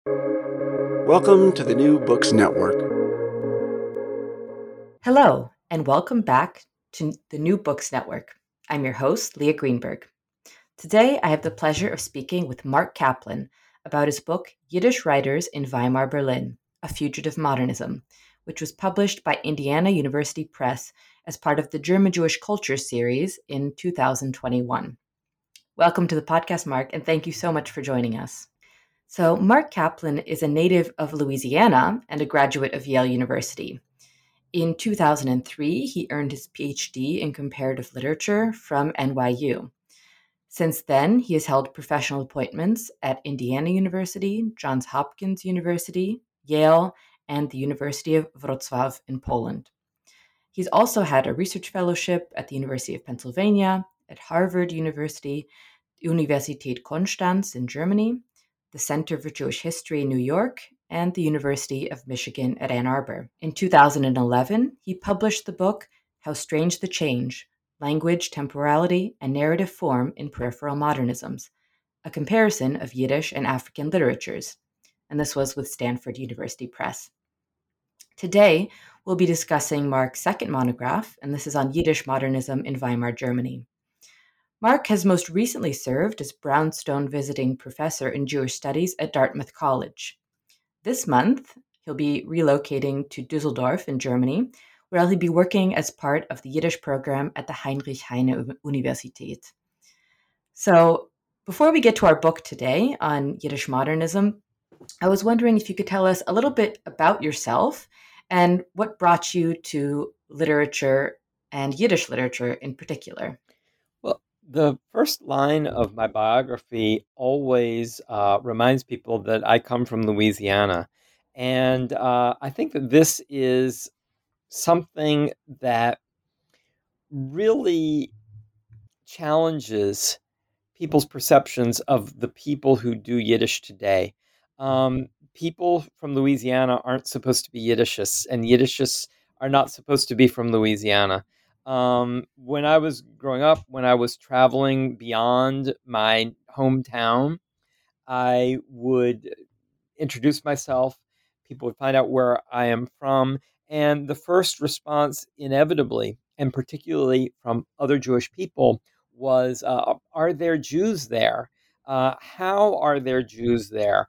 Welcome to the New Books Network. Hello, and welcome back to the New Books Network. I'm your host, Leah Greenberg. Today, I have the pleasure of speaking with Mark Kaplan about his book, Yiddish Writers in Weimar Berlin, A Fugitive Modernism, which was published by Indiana University Press as part of the German Jewish Culture series in 2021. Welcome to the podcast, Mark, and thank you so much for joining us. So, Mark Kaplan is a native of Louisiana and a graduate of Yale University. In 2003, he earned his PhD in comparative literature from NYU. Since then, he has held professional appointments at Indiana University, Johns Hopkins University, Yale, and the University of Wrocław in Poland. He's also had a research fellowship at the University of Pennsylvania, at Harvard University, Universität Konstanz in Germany, the Center for Jewish History in New York, and the University of Michigan at Ann Arbor. In 2011, he published the book How Strange the Change: Language, Temporality, and Narrative Form in Peripheral Modernisms, a comparison of Yiddish and African literatures, and this was with Stanford University Press. Today, we'll be discussing Mark's second monograph, and this is on Yiddish modernism in Weimar, Germany. Mark has most recently served as Brownstone Visiting Professor in Jewish Studies at Dartmouth College. This month, he'll be relocating to Düsseldorf in Germany, where he'll be working as part of the Yiddish program at the Heinrich Heine Universität. So, before we get to our book today on Yiddish modernism, I was wondering if you could tell us a little bit about yourself and what brought you to literature and Yiddish literature in particular. Well, the first line of my biography always reminds people that I come from Louisiana. And I think that this is something that really challenges people's perceptions of the people who do Yiddish today. People from Louisiana aren't supposed to be Yiddishists, and Yiddishists are not supposed to be from Louisiana. When I was growing up, when I was traveling beyond my hometown, I would introduce myself. People would find out where I am from. And the first response, inevitably, and particularly from other Jewish people, was are there Jews there? How are there Jews there?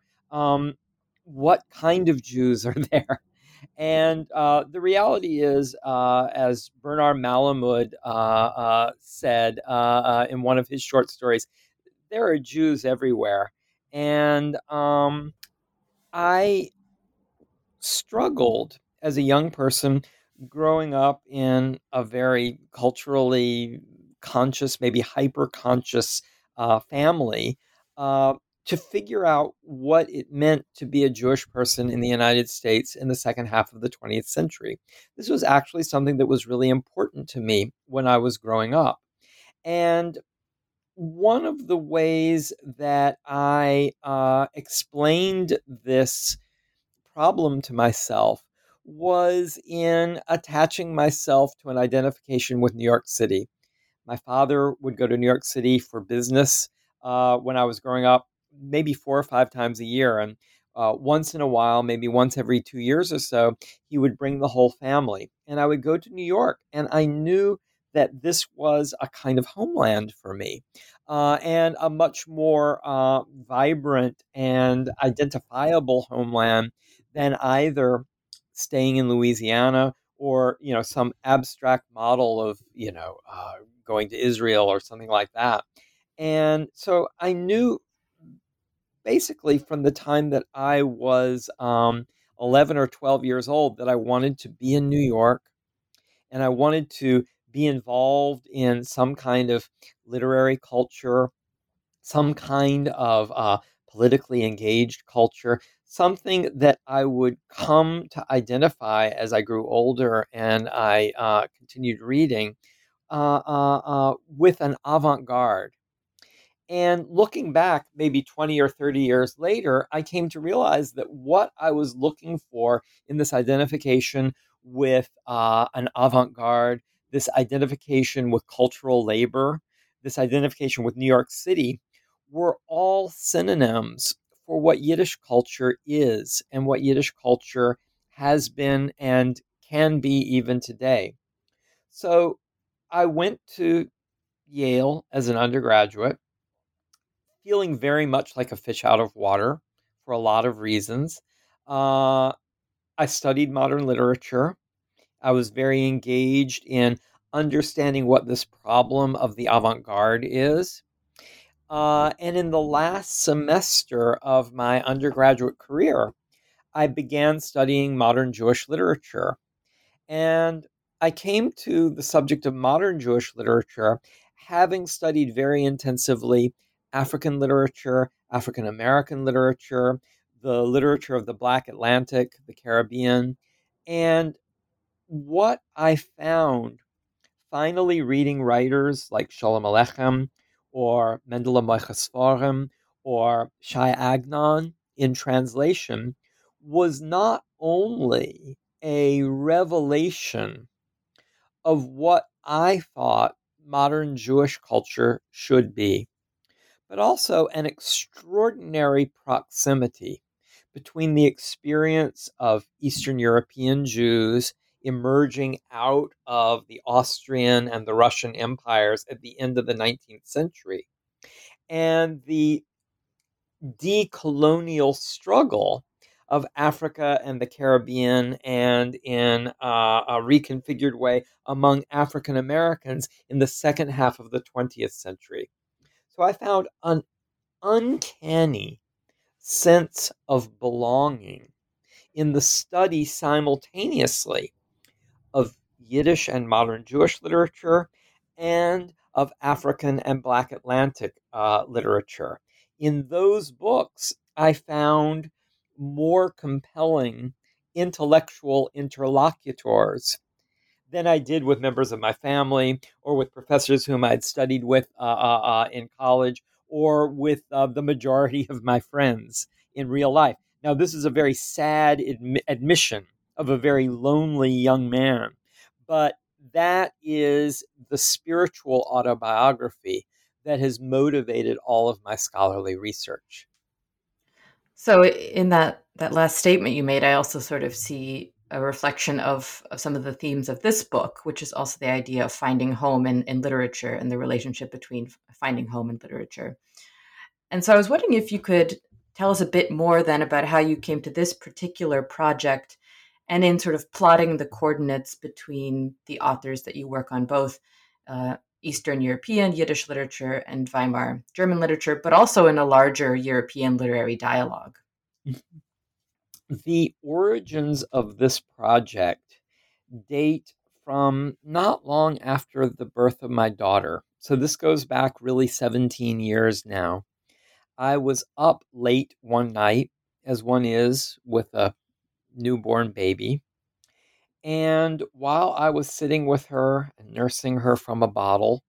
What kind of Jews are there? And the reality is, as Bernard Malamud said in one of his short stories, there are Jews everywhere. And I struggled as a young person growing up in a very culturally conscious, maybe hyper conscious family uh, to figure out what it meant to be a Jewish person in the United States in the second half of the 20th century. This was actually something that was really important to me when I was growing up. And one of the ways that I explained this problem to myself was in attaching myself to an identification with New York City. My father would go to New York City for business when I was growing up, maybe 4 or 5 times a year. And once in a while, maybe once every 2 years or so, he would bring the whole family. And I would go to New York. And I knew that this was a kind of homeland for me and a much more vibrant and identifiable homeland than either staying in Louisiana or some abstract model of going to Israel or something like that. And so I knew basically from the time that I was 11 or 12 years old that I wanted to be in New York and I wanted to be involved in some kind of literary culture, some kind of politically engaged culture, something that I would come to identify as I grew older and I continued reading with an avant garde. And looking back, maybe 20 or 30 years later, I came to realize that what I was looking for in this identification with an avant garde, this identification with cultural labor, this identification with New York City, were all synonyms for what Yiddish culture is and what Yiddish culture has been and can be even today. So I went to Yale as an undergraduate, feeling very much like a fish out of water for a lot of reasons. Uh, I studied modern literature. I was very engaged in understanding what this problem of the avant garde is. And in the last semester of my undergraduate career, I began studying modern Jewish literature. And I came to the subject of modern Jewish literature having studied very intensively African literature, African American literature, the literature of the Black Atlantic, the Caribbean. And what I found finally reading writers like Sholem Aleichem or Mendele Moichesforim or Shai Agnon in translation was not only a revelation of what I thought modern Jewish culture should be, but also an extraordinary proximity between the experience of Eastern European Jews emerging out of the Austrian and the Russian empires at the end of the 19th century and the decolonial struggle of Africa and the Caribbean, and in a reconfigured way among African Americans in the second half of the 20th century. So I found an uncanny sense of belonging in the study simultaneously of Yiddish and modern Jewish literature and of African and Black Atlantic literature. In those books, I found more compelling intellectual interlocutors than I did with members of my family or with professors whom I'd studied with in college or with the majority of my friends in real life. Now, this is a very sad admission of a very lonely young man, but that is the spiritual autobiography that has motivated all of my scholarly research. So in that last statement you made, I also sort of see a reflection of some of the themes of this book, which is also the idea of finding home in literature and the relationship between finding home and literature. And so I was wondering if you could tell us a bit more then about how you came to this particular project and in sort of plotting the coordinates between the authors that you work on, both Eastern European Yiddish literature and Weimar German literature, but also in a larger European literary dialogue. The origins of this project date from not long after the birth of my daughter. So this goes back really 17 years now. I was up late one night, as one is with a newborn baby. And while I was sitting with her and nursing her from a bottle,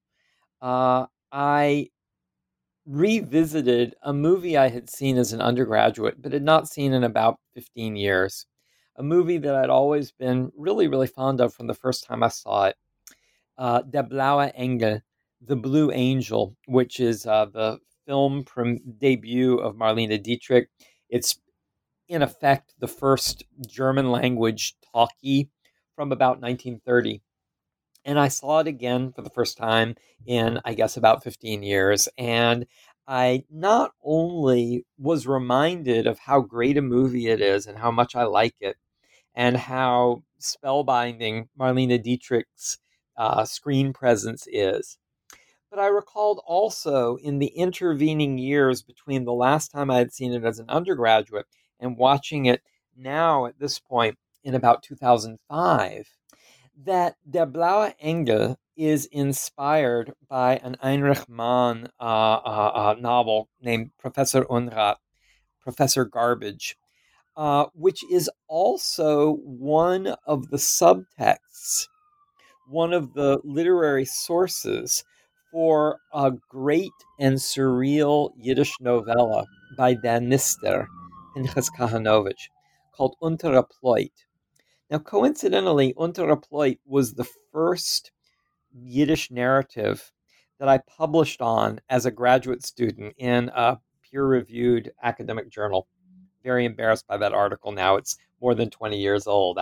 I revisited a movie I had seen as an undergraduate, but had not seen in about 15 years. A movie that I'd always been really, really fond of from the first time I saw it. Der blaue Engel, The Blue Angel, which is the film debut of Marlene Dietrich. It's in effect the first German language talkie from about 1930. And I saw it again for the first time in, I guess, about 15 years. And I not only was reminded of how great a movie it is and how much I like it, and how spellbinding Marlene Dietrich's screen presence is, but I recalled also in the intervening years between the last time I had seen it as an undergraduate and watching it now at this point in about 2005, that Der Blaue Engel is inspired by an Heinrich Mann novel named Professor Unrat, Professor Garbage, which is also one of the subtexts, one of the literary sources for a great and surreal Yiddish novella by Dan Nister, Pinchas Kahanovich, called Untere Ploit. Now, coincidentally, Untere Ploit was the first Yiddish narrative that I published on as a graduate student in a peer-reviewed academic journal. Very embarrassed by that article now. It's more than 20 years old.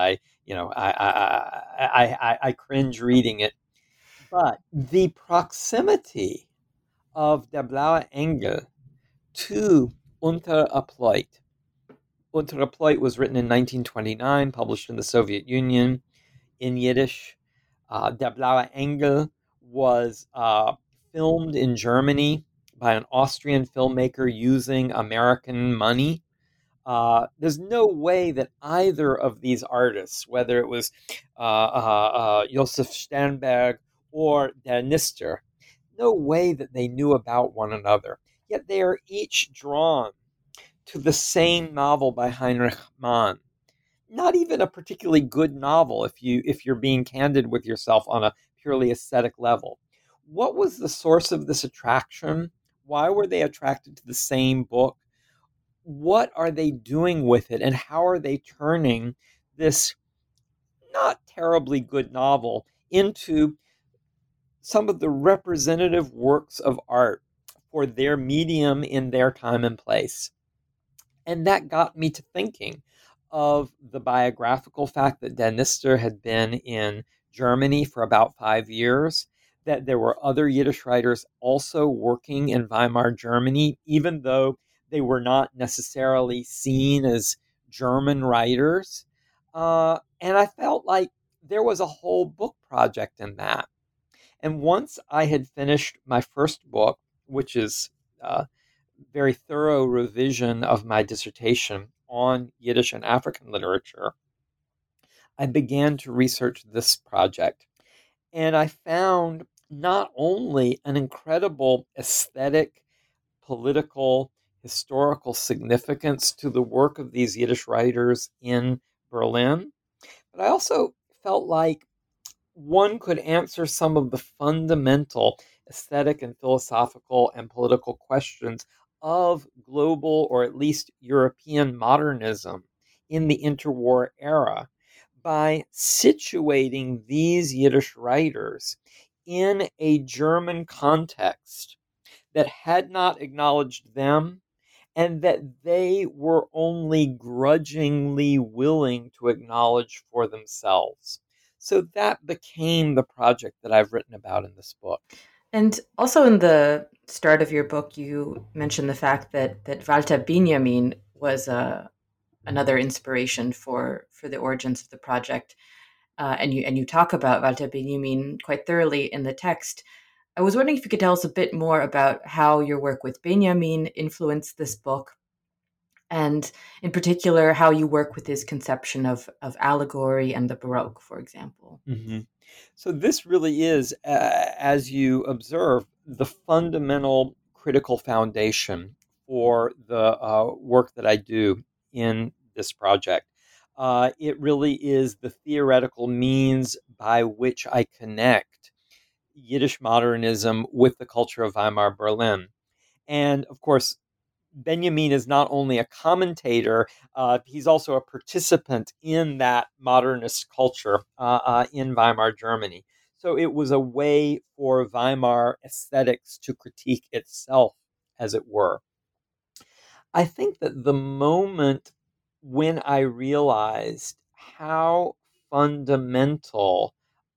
I cringe reading it. But the proximity of Der Blaue Engel to Unter Aploit. Unter Aploit was written in 1929, published in the Soviet Union in Yiddish. Der Blaue Engel was filmed in Germany by an Austrian filmmaker using American money. There's no way that either of these artists, whether it was Josef Sternberg or Der Nister, no way that they knew about one another. Yet they are each drawn to the same novel by Heinrich Mann. Not even a particularly good novel if you're being candid with yourself on a purely aesthetic level. What was the source of this attraction? Why were they attracted to the same book? What are they doing with it, and how are they turning this not terribly good novel into some of the representative works of art for their medium in their time and place? And that got me to thinking of the biographical fact that Der Nister had been in Germany for about 5 years, that there were other Yiddish writers also working in Weimar Germany, even though they were not necessarily seen as German writers. And I felt like there was a whole book project in that. And once I had finished my first book, which is very thorough revision of my dissertation on Yiddish and African literature, I began to research this project. And I found not only an incredible aesthetic, political, historical significance to the work of these Yiddish writers in Berlin, but I also felt like one could answer some of the fundamental aesthetic and philosophical and political questions of global, or at least European, modernism in the interwar era by situating these Yiddish writers in a German context that had not acknowledged them and that they were only grudgingly willing to acknowledge for themselves. So that became the project that I've written about in this book. And also in the start of your book, you mentioned the fact that Walter Benjamin was another inspiration for the origins of the project, and you talk about Walter Benjamin quite thoroughly in the text. I was wondering if you could tell us a bit more about how your work with Benjamin influenced this book, and in particular, how you work with his conception of allegory and the Baroque, for example. Mm-hmm. So this really is, as you observe, the fundamental critical foundation for the work that I do in this project. It really is the theoretical means by which I connect Yiddish modernism with the culture of Weimar Berlin. And of course, Benjamin is not only a commentator, he's also a participant in that modernist culture in Weimar Germany. So it was a way for Weimar aesthetics to critique itself, as it were. I think that the moment when I realized how fundamental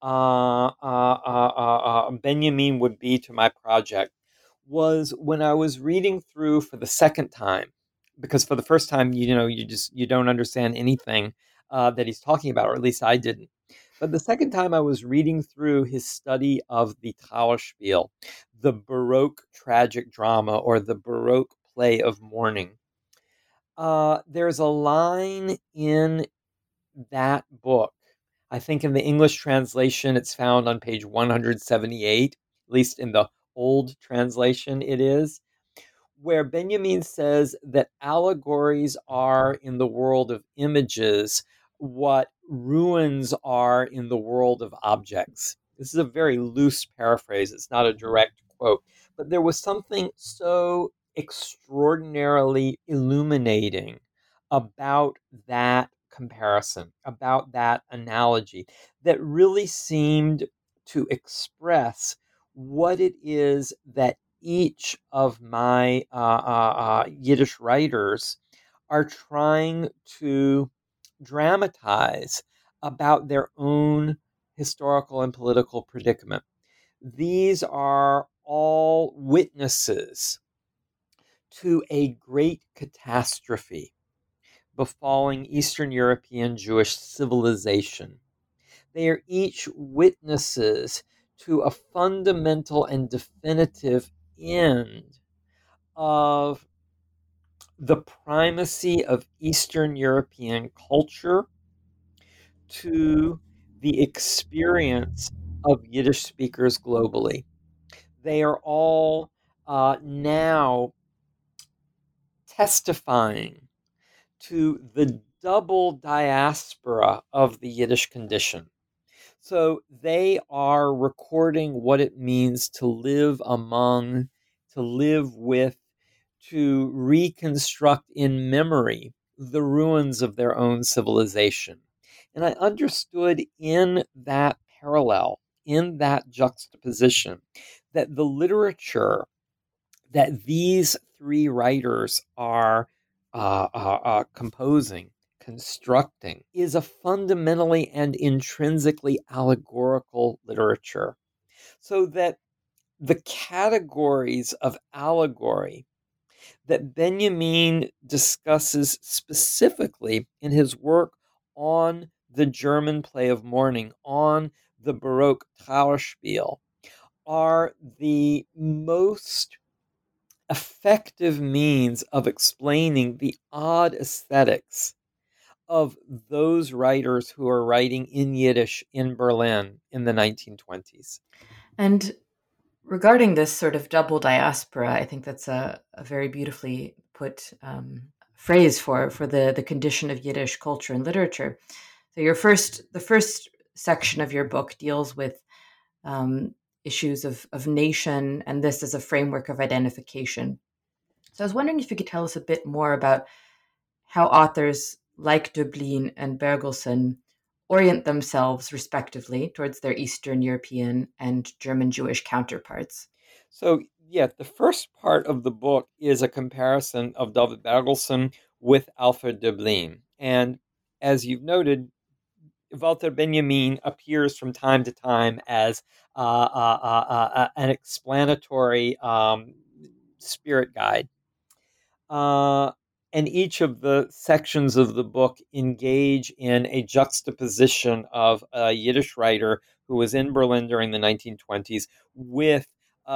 Benjamin would be to my project was when I was reading through for the second time, because for the first time, you don't understand anything that he's talking about, or at least I didn't. But the second time I was reading through his study of the Trauerspiel, the Baroque tragic drama, or the Baroque play of mourning, there's a line in that book. I think in the English translation, it's found on page 178, at least in the old translation it is, where Benjamin says that allegories are in the world of images what ruins are in the world of objects. This is a very loose paraphrase. It's not a direct quote. But there was something so extraordinarily illuminating about that comparison, about that analogy, that really seemed to express what it is that each of my Yiddish writers are trying to dramatize about their own historical and political predicament. These are all witnesses to a great catastrophe befalling Eastern European Jewish civilization. They are each witnesses to a fundamental and definitive end of the primacy of Eastern European culture to the experience of Yiddish speakers globally. They are all now testifying to the double diaspora of the Yiddish condition. So they are recording what it means to live among, to live with, to reconstruct in memory the ruins of their own civilization. And I understood in that parallel, in that juxtaposition, that the literature that these three writers are composing, constructing, is a fundamentally and intrinsically allegorical literature. So that the categories of allegory that Benjamin discusses specifically in his work on the German play of mourning, on the Baroque Trauerspiel, are the most effective means of explaining the odd aesthetics of those writers who are writing in Yiddish in Berlin in the 1920s. And regarding this sort of double diaspora, I think that's a very beautifully put phrase for the condition of Yiddish culture and literature. So the first section of your book deals with issues of nation, and this as a framework of identification. So I was wondering if you could tell us a bit more about how authors like Döblin and Bergelsen orient themselves respectively towards their Eastern European and German Jewish counterparts. So, yeah, the first part of the book is a comparison of David Bergelsen with Alfred Döblin. And as you've noted, Walter Benjamin appears from time to time as an explanatory spirit guide. And each of the sections of the book engage in a juxtaposition of a Yiddish writer who was in Berlin during the 1920s with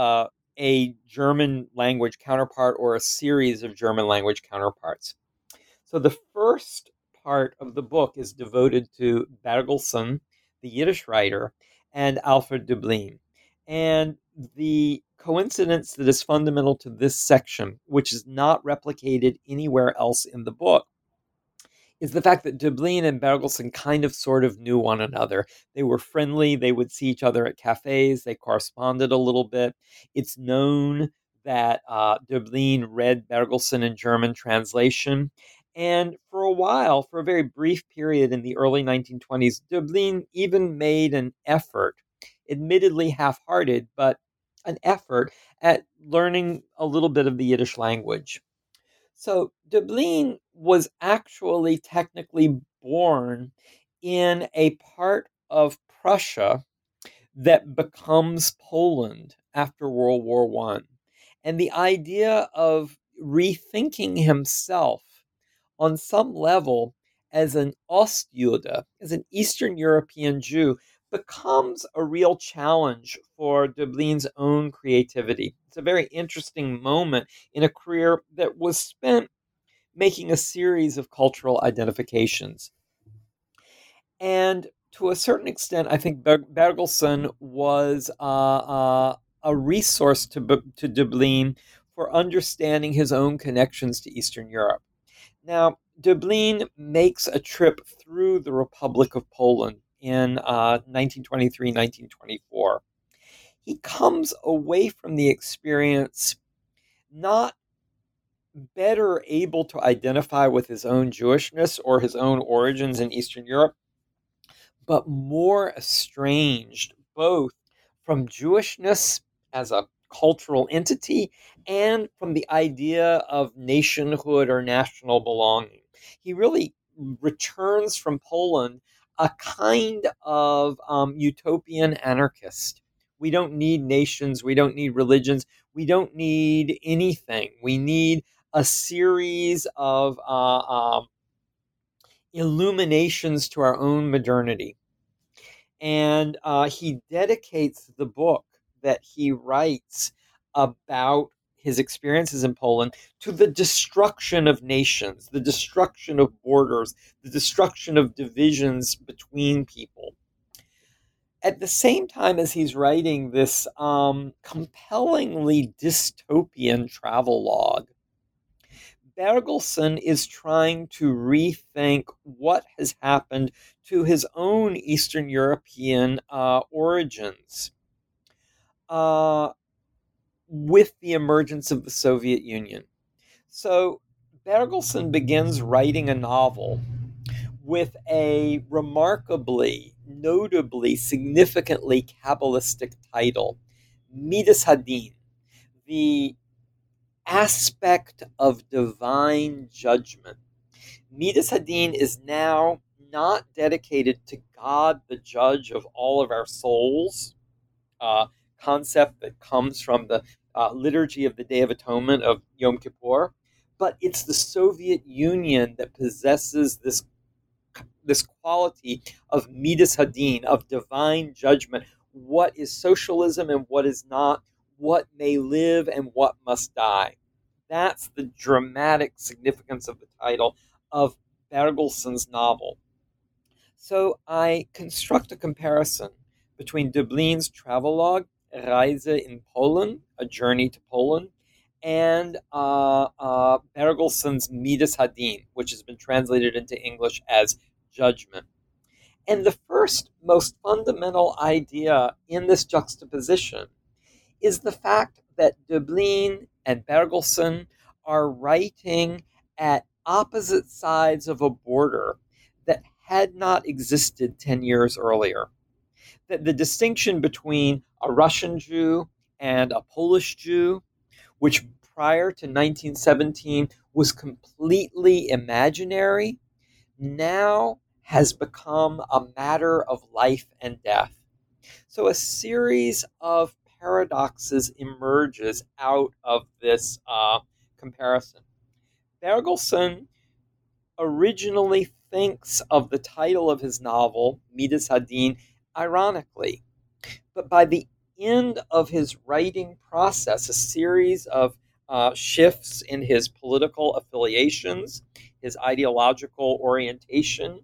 a German language counterpart or a series of German language counterparts. So the first part of the book is devoted to Bergelsen, the Yiddish writer, and Alfred Döblin. And the coincidence that is fundamental to this section, which is not replicated anywhere else in the book, is the fact that Döblin and Bergelsen kind of sort of knew one another. They were friendly. They would see each other at cafes. They corresponded a little bit. It's known that Döblin read Bergelsen in German translation. And for a while, for a very brief period in the early 1920s, Döblin even made an effort, admittedly half-hearted, but an effort at learning a little bit of the Yiddish language. So Döblin was actually technically born in a part of Prussia that becomes Poland after World War I. And the idea of rethinking himself on some level as an Ostjude, as an Eastern European Jew, becomes a real challenge for Döblin's own creativity. It's a very interesting moment in a career that was spent making a series of cultural identifications. And to a certain extent, I think Bergelsen was a resource to Döblin for understanding his own connections to Eastern Europe. Now, Döblin makes a trip through the Republic of Poland in 1923, 1924. He comes away from the experience not better able to identify with his own Jewishness or his own origins in Eastern Europe, but more estranged both from Jewishness as a cultural entity and from the idea of nationhood or national belonging. He really returns from Poland a kind of utopian anarchist. We don't need nations. We don't need religions. We don't need anything. We need a series of illuminations to our own modernity. And he dedicates the book that he writes about his experiences in Poland to the destruction of nations, the destruction of borders, the destruction of divisions between people. At the same time as he's writing this compellingly dystopian travelogue, Bergelson is trying to rethink what has happened to his own Eastern European origins with the emergence of the Soviet Union. So Bergelson begins writing a novel with a remarkably, notably, significantly Kabbalistic title, Midas Hadin, the aspect of divine judgment. Midas Hadin is now not dedicated to God, the judge of all of our souls, concept that comes from the liturgy of the Day of Atonement of Yom Kippur, but it's the Soviet Union that possesses this quality of Midas Hadin, of divine judgment. What is socialism and what is not? What may live and what must die? That's the dramatic significance of the title of Bergelson's novel. So I construct a comparison between Döblin's travelogue, Reise in Polen, A Journey to Poland, and Bergelson's Midas Hadin, which has been translated into English as Judgment. And the first, most fundamental idea in this juxtaposition is the fact that Döblin and Bergelson are writing at opposite sides of a border that had not existed 10 years earlier. That the distinction between a Russian Jew and a Polish Jew, which prior to 1917 was completely imaginary, now has become a matter of life and death. So a series of paradoxes emerges out of this comparison. Bergelson originally thinks of the title of his novel, Midas Hadin, ironically. But by the end of his writing process, a series of shifts in his political affiliations, his ideological orientation,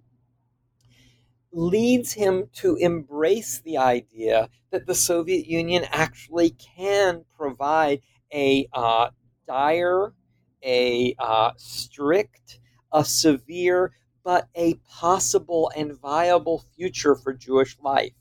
leads him to embrace the idea that the Soviet Union actually can provide a dire, a strict, a severe, but a possible and viable future for Jewish life.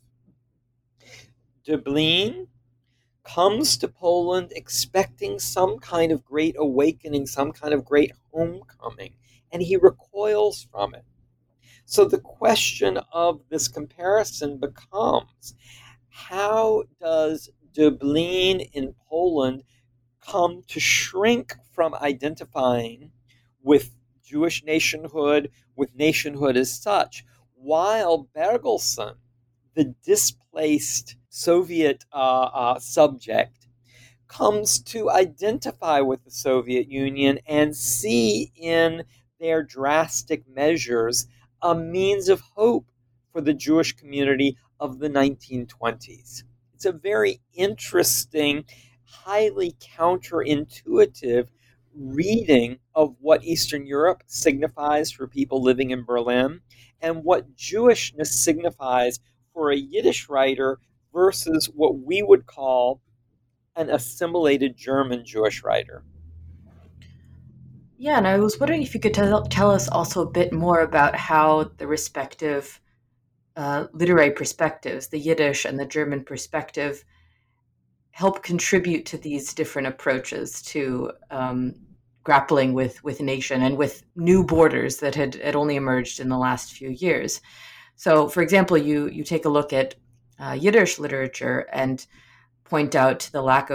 Döblin comes to Poland expecting some kind of great awakening, some kind of great homecoming, and he recoils from it. So the question of this comparison becomes, how does Döblin in Poland come to shrink from identifying with Jewish nationhood, with nationhood as such, while Bergelson, the displaced Soviet subject, comes to identify with the Soviet Union and see in their drastic measures a means of hope for the Jewish community of the 1920s. It's a very interesting, highly counterintuitive reading of what Eastern Europe signifies for people living in Berlin and what Jewishness signifies for a Yiddish writer versus what we would call an assimilated German Jewish writer. Yeah, and I was wondering if you could tell us also a bit more about how the respective literary perspectives, the Yiddish and the German perspective, help contribute to these different approaches to grappling with nation and with new borders that had only emerged in the last few years. So, for example, you take a look at Yiddish literature and point out the lack of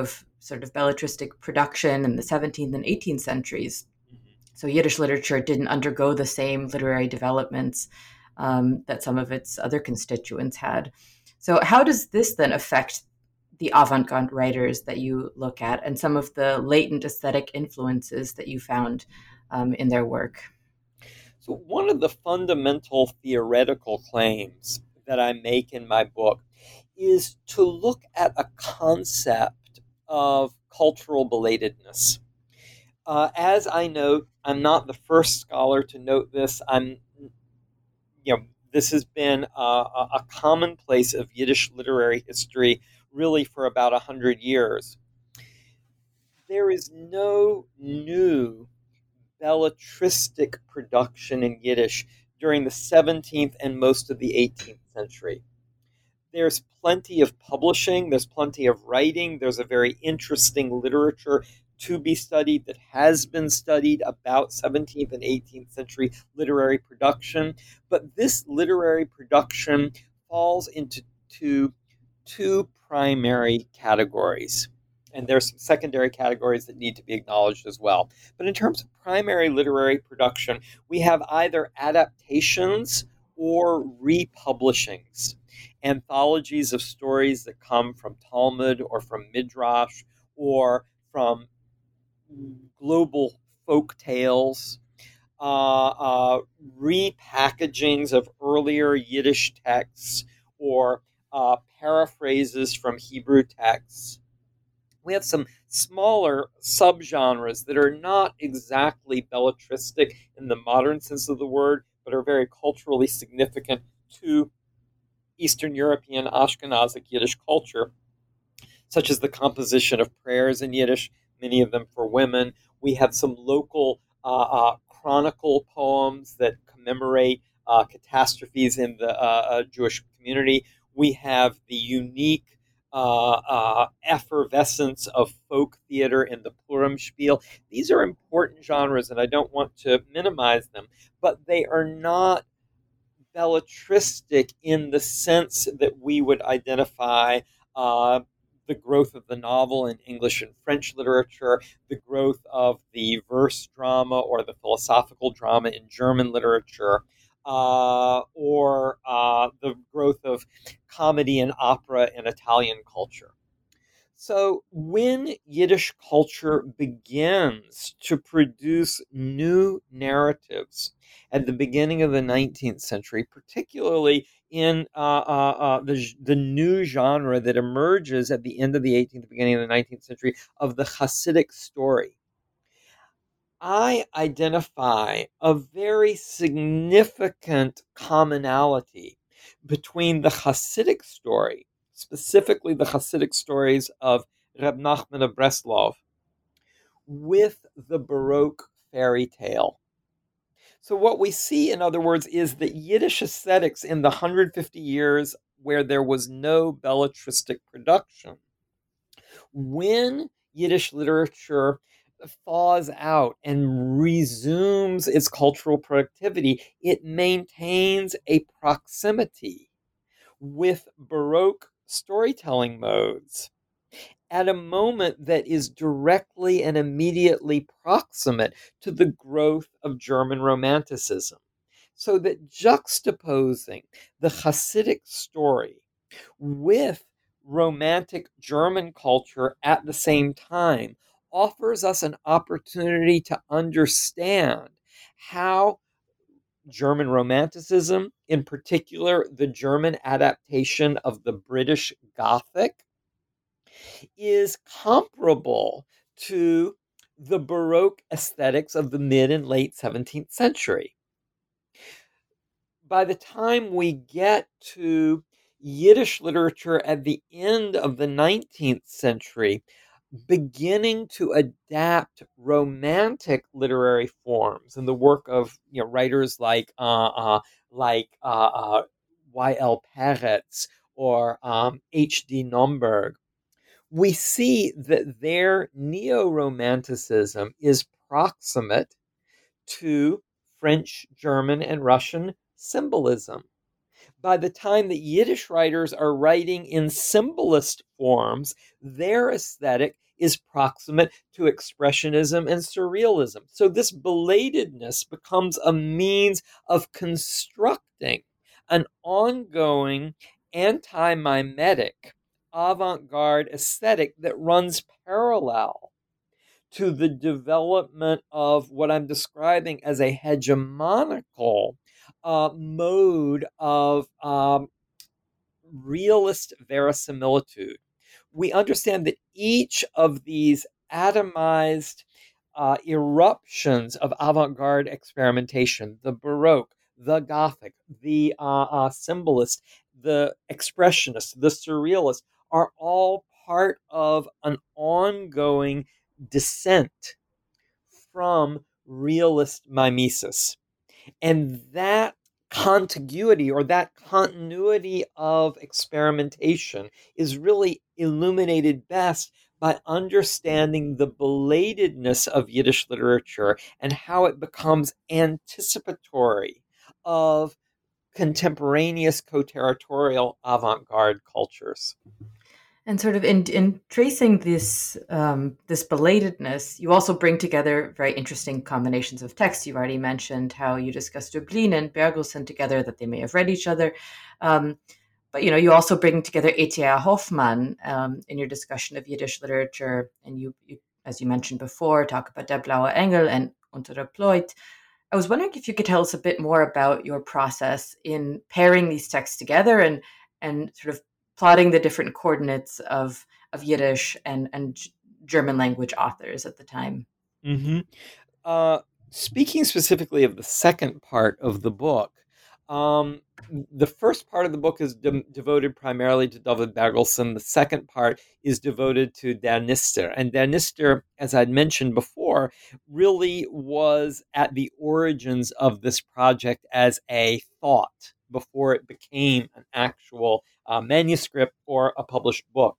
sort of belletristic production in the 17th and 18th centuries. So Yiddish literature didn't undergo the same literary developments that some of its other constituents had. So how does this then affect the avant-garde writers that you look at and some of the latent aesthetic influences that you found in their work? So one of the fundamental theoretical claims that I make in my book is to look at a concept of cultural belatedness. As I note, I'm not the first scholar to note this. This has been a commonplace of Yiddish literary history really for about 100 years. There is no new belletristic production in Yiddish during the 17th and most of the 18th century. There's plenty of publishing, there's plenty of writing, there's a very interesting literature to be studied that has been studied about 17th and 18th century literary production. But this literary production falls into two primary categories. And there's some secondary categories that need to be acknowledged as well. But in terms of primary literary production, we have either adaptations or republishings, anthologies of stories that come from Talmud or from Midrash or from global folk tales, repackagings of earlier Yiddish texts or paraphrases from Hebrew texts. We have some smaller subgenres that are not exactly belletristic in the modern sense of the word, but are very culturally significant to Eastern European Ashkenazic Yiddish culture, such as the composition of prayers in Yiddish, many of them for women. We have some local chronicle poems that commemorate catastrophes in the Jewish community. We have the unique effervescence of folk theater in the Purim Spiel. These are important genres, and I don't want to minimize them, but they are not belletristic in the sense that we would identify the growth of the novel in English and French literature, the growth of the verse drama or the philosophical drama in German literature, or the growth of comedy and opera in Italian culture. So when Yiddish culture begins to produce new narratives at the beginning of the 19th century, particularly in the new genre that emerges at the end of the 18th, beginning of the 19th century, of the Hasidic story, I identify a very significant commonality between the Hasidic story, specifically the Hasidic stories of Reb Nachman of Breslov, with the Baroque fairy tale. So what we see, in other words, is that Yiddish aesthetics in the 150 years where there was no belletristic production, when Yiddish literature thaws out and resumes its cultural productivity, it maintains a proximity with Baroque storytelling modes at a moment that is directly and immediately proximate to the growth of German Romanticism. So that juxtaposing the Hasidic story with Romantic German culture at the same time offers us an opportunity to understand how German Romanticism, in particular the German adaptation of the British Gothic, is comparable to the Baroque aesthetics of the mid and late 17th century. By the time we get to Yiddish literature at the end of the 19th century, beginning to adapt Romantic literary forms in the work of writers like Y.L. Peretz or H.D. Nomberg, we see that their neo-Romanticism is proximate to French, German, and Russian symbolism. By the time that Yiddish writers are writing in symbolist forms, their aesthetic is proximate to expressionism and surrealism. So this belatedness becomes a means of constructing an ongoing anti-mimetic avant-garde aesthetic that runs parallel to the development of what I'm describing as a hegemonical mode of realist verisimilitude. We understand that each of these atomized eruptions of avant-garde experimentation, the Baroque, the Gothic, the Symbolist, the Expressionist, the Surrealist, are all part of an ongoing descent from realist mimesis. And that contiguity or that continuity of experimentation is really illuminated best by understanding the belatedness of Yiddish literature and how it becomes anticipatory of contemporaneous co-territorial avant-garde cultures. And sort of in tracing this belatedness, you also bring together very interesting combinations of texts. You've already mentioned how you discussed Döblin and Bergelsen together, that they may have read each other. But you also bring together E.T.A. Hoffmann in your discussion of Yiddish literature, and you, as you mentioned before, talk about Der blaue Engel and Unter der Pleut. I was wondering if you could tell us a bit more about your process in pairing these texts together and sort of plotting the different coordinates of Yiddish and German language authors at the time. Mm-hmm. Speaking specifically of the second part of the book, the first part of the book is devoted primarily to David Bergelsen. The second part is devoted to Der Nister. And Der Nister, as I'd mentioned before, really was at the origins of this project as a thought before it became an actual manuscript or a published book.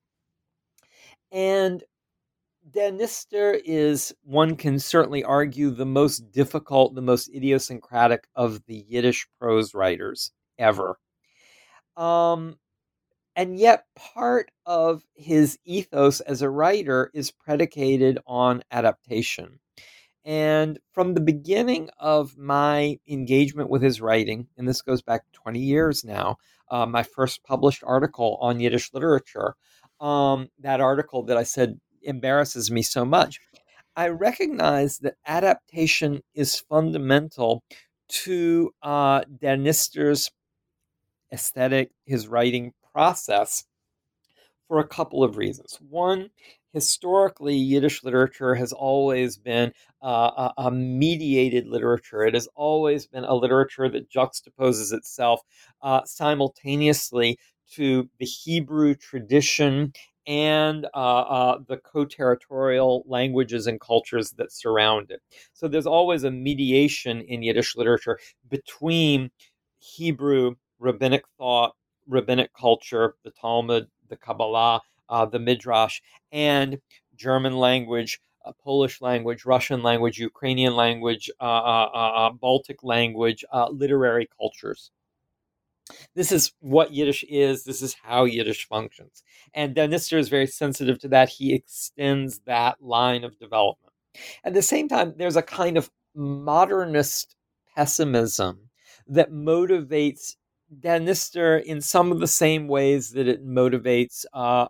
And Der Nister is, one can certainly argue, the most difficult, the most idiosyncratic of the Yiddish prose writers ever. And yet part of his ethos as a writer is predicated on adaptation. And from the beginning of my engagement with his writing, and this goes back 20 years now, my first published article on Yiddish literature, that article that I said embarrasses me so much, I recognize that adaptation is fundamental to Der Nister's aesthetic, his writing process, for a couple of reasons. One, historically, Yiddish literature has always been a mediated literature. It has always been a literature that juxtaposes itself simultaneously to the Hebrew tradition and the co-territorial languages and cultures that surround it. So there's always a mediation in Yiddish literature between Hebrew, rabbinic thought, rabbinic culture, the Talmud, the Kabbalah, the Midrash, and German language, Polish language, Russian language, Ukrainian language, Baltic language, literary cultures. This is what Yiddish is. This is how Yiddish functions. And Der Nister is very sensitive to that. He extends that line of development. At the same time, there's a kind of modernist pessimism that motivates Der Nister in some of the same ways that it motivates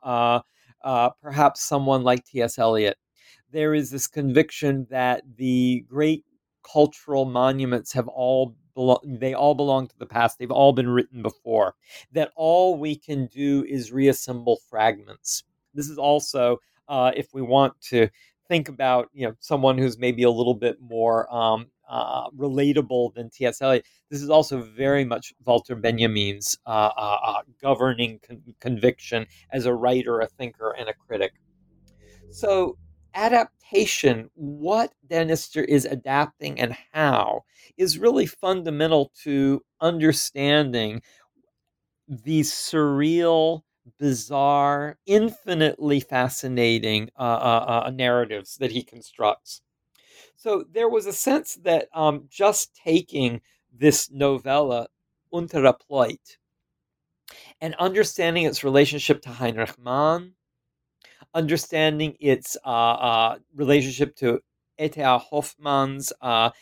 perhaps someone like T.S. Eliot. There is this conviction that the great cultural monuments have all belong to the past. They've all been written before. That all we can do is reassemble fragments. This is also, if we want to think about, someone who's maybe a little bit more relatable than T.S. Eliot, this is also very much Walter Benjamin's governing conviction as a writer, a thinker, and a critic. So adaptation, what Der Nister is adapting and how, is really fundamental to understanding these surreal, bizarre, infinitely fascinating narratives that he constructs. So there was a sense that just taking this novella, Unter der Pleut, and understanding its relationship to Heinrich Mann, understanding its relationship to E.T.A. Hoffmann's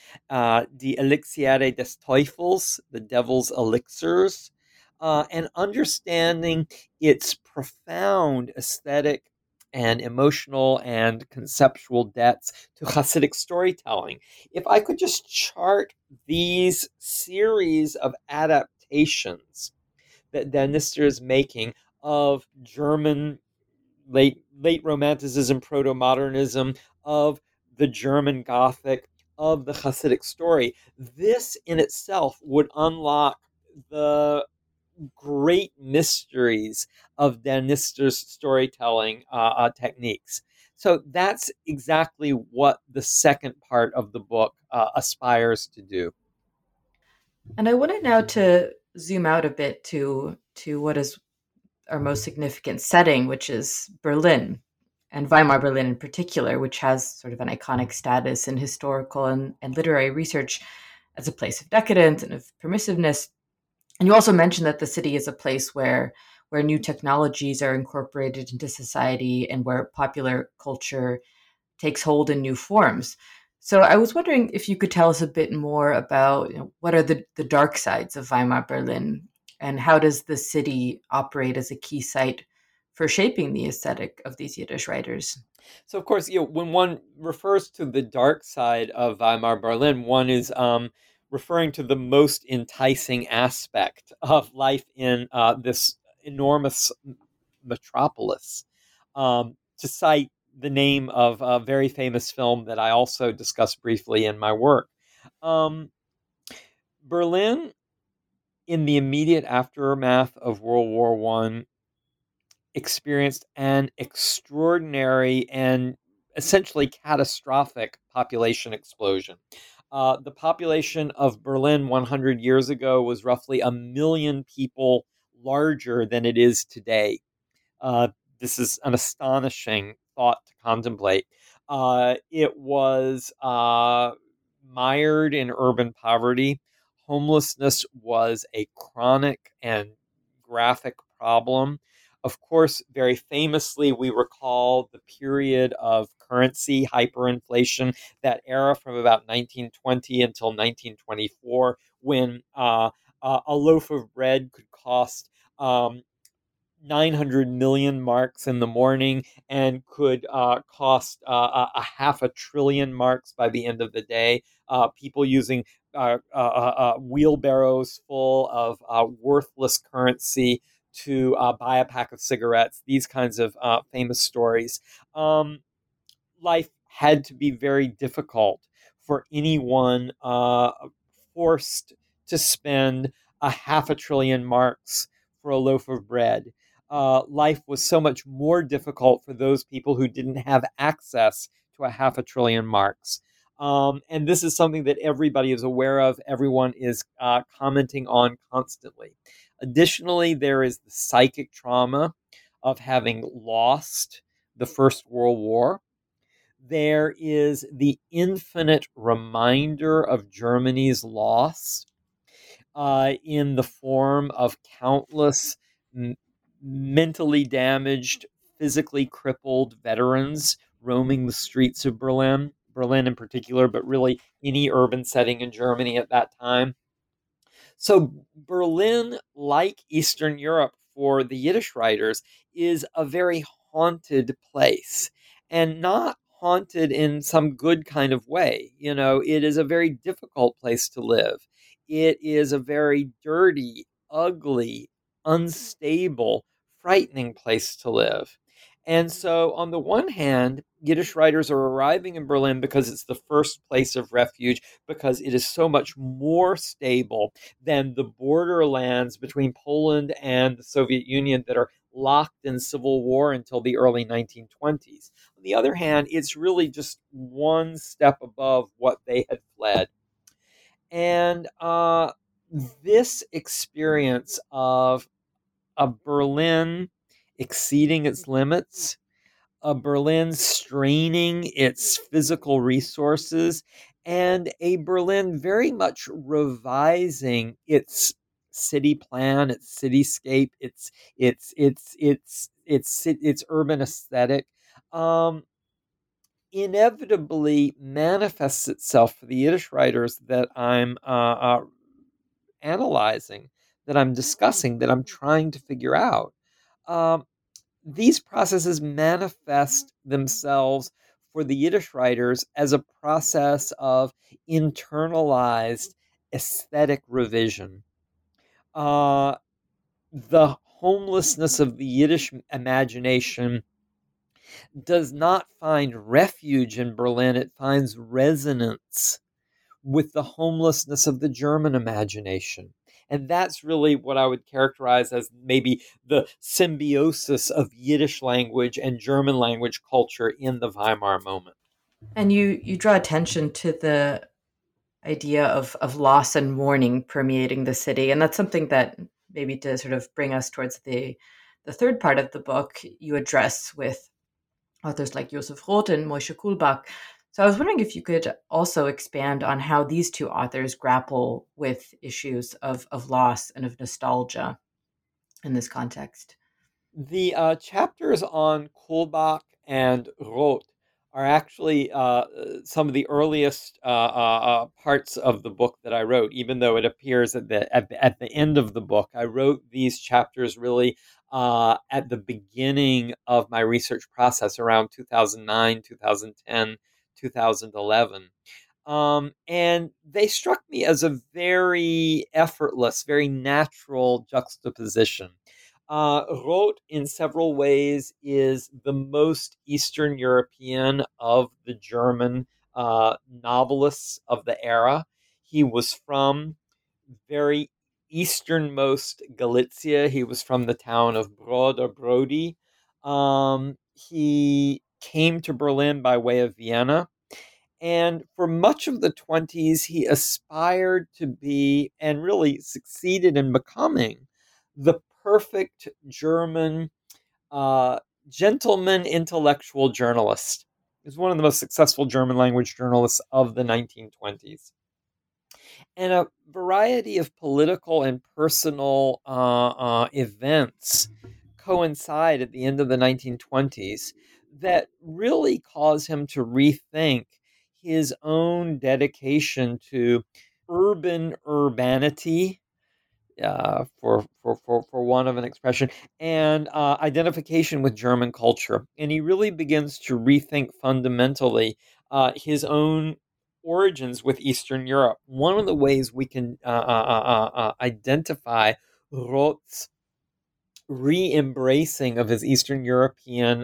Die Elixiere des Teufels, the Devil's Elixirs, and understanding its profound aesthetic and emotional and conceptual depths to Hasidic storytelling. If I could just chart these series of adaptations that Danister is making of German late Romanticism, proto modernism, of the German Gothic, of the Hasidic story, this in itself would unlock the great mysteries of Danister's storytelling techniques. So that's exactly what the second part of the book aspires to do. And I wanted now to zoom out a bit to what is our most significant setting, which is Berlin, and Weimar Berlin in particular, which has sort of an iconic status in historical and literary research as a place of decadence and of permissiveness. And you also mentioned that the city is a place where new technologies are incorporated into society and where popular culture takes hold in new forms. So I was wondering if you could tell us a bit more about, what are the dark sides of Weimar Berlin, and how does the city operate as a key site for shaping the aesthetic of these Yiddish writers? So, of course, when one refers to the dark side of Weimar Berlin, one is referring to the most enticing aspect of life in this enormous metropolis. To cite the name of a very famous film that I also discuss briefly in my work, um, Berlin, in the immediate aftermath of World War One, experienced an extraordinary and essentially catastrophic population explosion. The population of Berlin 100 years ago was roughly 1 million people larger than it is today. Uh, this is an astonishing thought to contemplate. It was mired in urban poverty. Homelessness was a chronic and graphic problem. Of course, very famously, we recall the period of currency hyperinflation, that era from about 1920 until 1924, when a loaf of bread could cost 900 million marks in the morning and could cost a half a trillion marks by the end of the day. People using wheelbarrows full of worthless currency to buy a pack of cigarettes, these kinds of famous stories. Um, Life had to be very difficult for anyone forced to spend a half a trillion marks for a loaf of bread. Life was so much more difficult for those people who didn't have access to a half a trillion marks. And this is something that everybody is aware of, everyone is commenting on constantly. Additionally, there is the psychic trauma of having lost the First World War. There is the infinite reminder of Germany's loss in the form of countless m- mentally damaged, physically crippled veterans roaming the streets of Berlin in particular, but really any urban setting in Germany at that time. So Berlin, like Eastern Europe for the Yiddish writers, is a very haunted place, and not haunted in some good kind of way. It is a very difficult place to live. It is a very dirty, ugly, unstable, frightening place to live. And so, on the one hand, Yiddish writers are arriving in Berlin because it's the first place of refuge, because it is so much more stable than the borderlands between Poland and the Soviet Union that are locked in civil war until the early 1920s. On the other hand, it's really just one step above what they had fled. And this experience of a Berlin exceeding its limits, a Berlin straining its physical resources, and a Berlin very much revising its city plan, its cityscape, its its urban aesthetic, um, inevitably manifests itself for the Yiddish writers that I'm analyzing, that I'm discussing, that I'm trying to figure out. Um, these processes manifest themselves for the Yiddish writers as a process of internalized aesthetic revision. Uh, the homelessness of the Yiddish imagination does not find refuge in Berlin, it finds resonance with the homelessness of the German imagination. And that's really what I would characterize as maybe the symbiosis of Yiddish language and German language culture in the Weimar moment. And you draw attention to the idea of loss and mourning permeating the city, and that's something that, maybe to sort of bring us towards the third part of the book, you address with authors like Josef Roth and Moshe Kulbach. So I was wondering if you could also expand on how these two authors grapple with issues of loss and of nostalgia in this context. The chapters on Kulbach and Roth are actually some of the earliest parts of the book that I wrote, even though it appears at the end of the book. I wrote these chapters really at the beginning of my research process around 2009, 2010, 2011. And they struck me as a very effortless, very natural juxtaposition. Roth, in several ways, is the most Eastern European of the German novelists of the era. He was from very easternmost Galicia. He was from the town of Brod or Brody. He came to Berlin by way of Vienna. And for much of the 20s, he aspired to be, and really succeeded in becoming, the perfect German gentleman intellectual journalist. He was one of the most successful German language journalists of the 1920s. And a variety of political and personal events coincide at the end of the 1920s that really cause him to rethink his own dedication to urban urbanity, for want of an expression, and identification with German culture. And he really begins to rethink fundamentally his own origins with Eastern Europe. One of the ways we can identify Roth's re-embracing of his Eastern European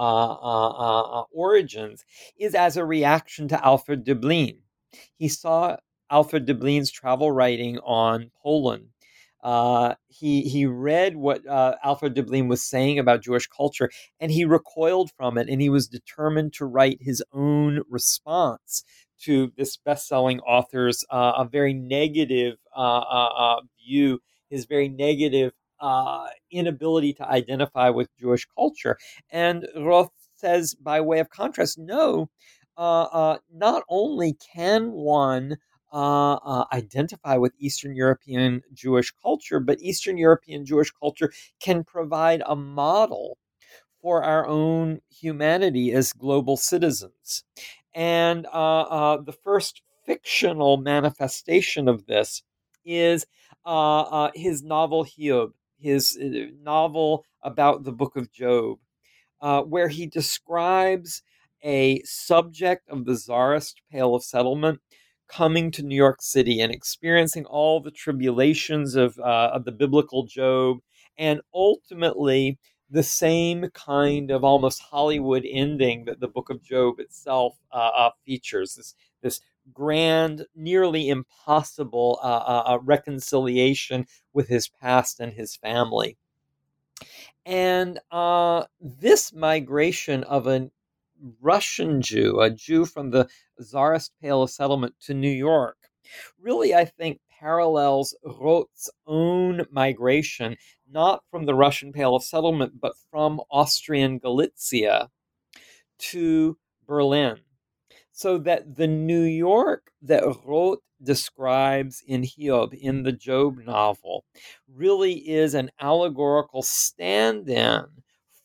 origins is as a reaction to Alfred Döblin. He saw Alfred Döblin's travel writing on Poland. He read what Alfred Döblin was saying about Jewish culture, and he recoiled from it, and he was determined to write his own response to this best-selling author's a very negative view, his very negative inability to identify with Jewish culture. And Roth says, by way of contrast, no, not only can one identify with Eastern European Jewish culture, but Eastern European Jewish culture can provide a model for our own humanity as global citizens. And the first fictional manifestation of this is his novel Hiob, his novel about the book of Job, where he describes a subject of the Tsarist Pale of Settlement coming to New York City and experiencing all the tribulations of the biblical Job, and ultimately the same kind of almost Hollywood ending that the book of Job itself features. This grand, nearly impossible reconciliation with his past and his family. And this migration of a Russian Jew, a Jew from the Tsarist Pale of Settlement to New York, really, I think, parallels Roth's own migration, not from the Russian Pale of Settlement, but from Austrian Galicia to Berlin. So that the New York that Roth describes in Hiob, in the Job novel, really is an allegorical stand-in